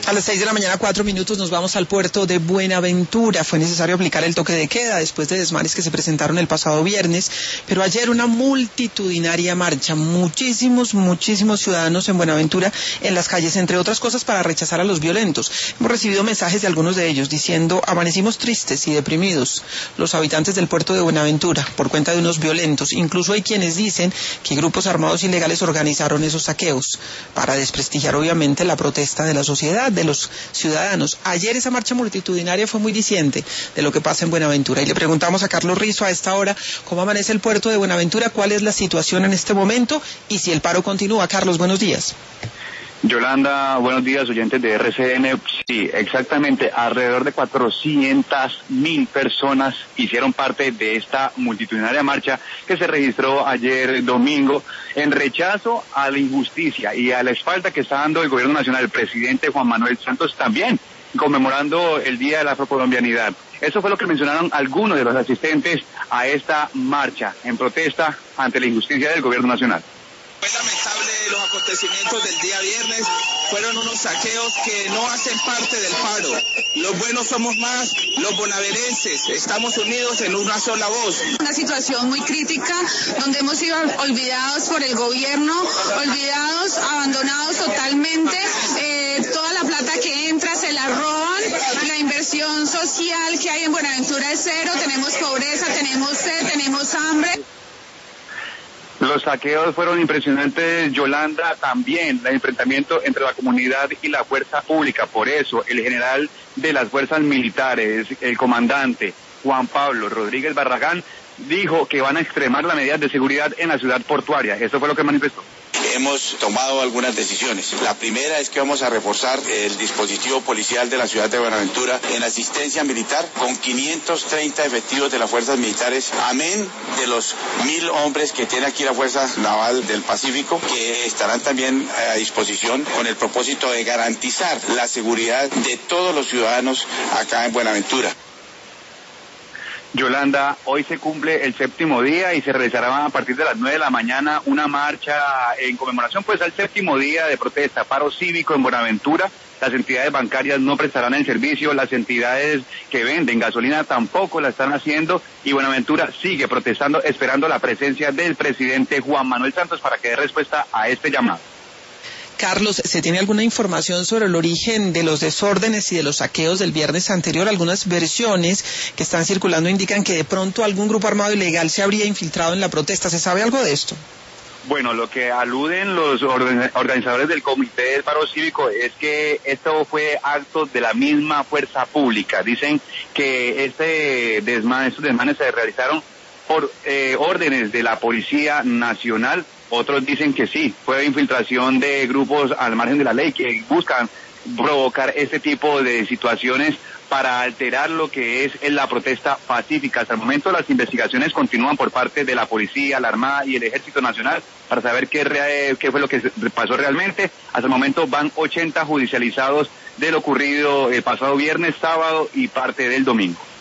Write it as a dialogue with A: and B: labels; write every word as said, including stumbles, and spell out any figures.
A: A las seis de la mañana, cuatro minutos, nos vamos al puerto de Buenaventura. Fue necesario aplicar el toque de queda después de desmanes que se presentaron el pasado viernes, pero ayer una multitudinaria marcha, muchísimos, muchísimos ciudadanos en Buenaventura en las calles, entre otras cosas para rechazar a los violentos. Hemos recibido mensajes de algunos de ellos diciendo: amanecimos tristes y deprimidos los habitantes del puerto de Buenaventura por cuenta de unos violentos. Incluso hay quienes dicen que grupos armados ilegales organizaron esos saqueos para desprestigiar obviamente la protesta de la sociedad, de los ciudadanos. Ayer esa marcha multitudinaria fue muy diciente de lo que pasa en Buenaventura, y le preguntamos a Carlos Rizo a esta hora cómo amanece el puerto de Buenaventura, cuál es la situación en este momento y si el paro continúa. Carlos, buenos días.
B: Yolanda, buenos días, oyentes de R C N. Sí, exactamente, alrededor de cuatrocientas mil personas hicieron parte de esta multitudinaria marcha que se registró ayer domingo en rechazo a la injusticia y a la espalda que está dando el gobierno nacional, el presidente Juan Manuel Santos, también conmemorando el Día de la Afrocolombianidad. Eso fue lo que mencionaron algunos de los asistentes a esta marcha en protesta ante la injusticia del gobierno nacional.
C: Fue lamentable los acontecimientos del día viernes, fueron unos saqueos que no hacen parte del paro. Los buenos somos más, los bonaverenses, estamos unidos en una sola voz.
D: Una situación muy crítica donde hemos sido olvidados por el gobierno, olvidados, abandonados totalmente. Eh, toda la plata que entra se la roban, la inversión social que hay en Buenaventura es cero, tenemos pobreza, tenemos sed, tenemos hambre.
B: Los saqueos fueron impresionantes, Yolanda, también el enfrentamiento entre la comunidad y la fuerza pública. Por eso, el general de las fuerzas militares, el comandante Juan Pablo Rodríguez Barragán, dijo que van a extremar las medidas de seguridad en la ciudad portuaria. Eso fue lo que manifestó.
E: Hemos tomado algunas decisiones. La primera es que vamos a reforzar el dispositivo policial de la ciudad de Buenaventura en asistencia militar con quinientos treinta efectivos de las fuerzas militares, amén de los mil hombres que tiene aquí la Fuerza Naval del Pacífico, que estarán también a disposición con el propósito de garantizar la seguridad de todos los ciudadanos acá en Buenaventura.
B: Yolanda, hoy se cumple el séptimo día y se realizará a partir de las nueve de la mañana una marcha en conmemoración pues al séptimo día de protesta, paro cívico en Buenaventura. Las entidades bancarias no prestarán el servicio, las entidades que venden gasolina tampoco la están haciendo, y Buenaventura sigue protestando, esperando la presencia del presidente Juan Manuel Santos para que dé respuesta a este llamado.
A: Carlos, ¿se tiene alguna información sobre el origen de los desórdenes y de los saqueos del viernes anterior? Algunas versiones que están circulando indican que de pronto algún grupo armado ilegal se habría infiltrado en la protesta. ¿Se sabe algo de esto?
B: Bueno, lo que aluden los organizadores del Comité del Paro Cívico es que esto fue acto de la misma fuerza pública. Dicen que este desmane, estos desmanes se realizaron por eh, órdenes de la Policía Nacional. Otros dicen que sí, fue infiltración de grupos al margen de la ley que buscan provocar este tipo de situaciones para alterar lo que es la protesta pacífica. Hasta el momento las investigaciones continúan por parte de la Policía, la Armada y el Ejército Nacional para saber qué, qué fue lo que pasó realmente. Hasta el momento van ochenta judicializados de lo ocurrido el pasado viernes, sábado y parte del domingo.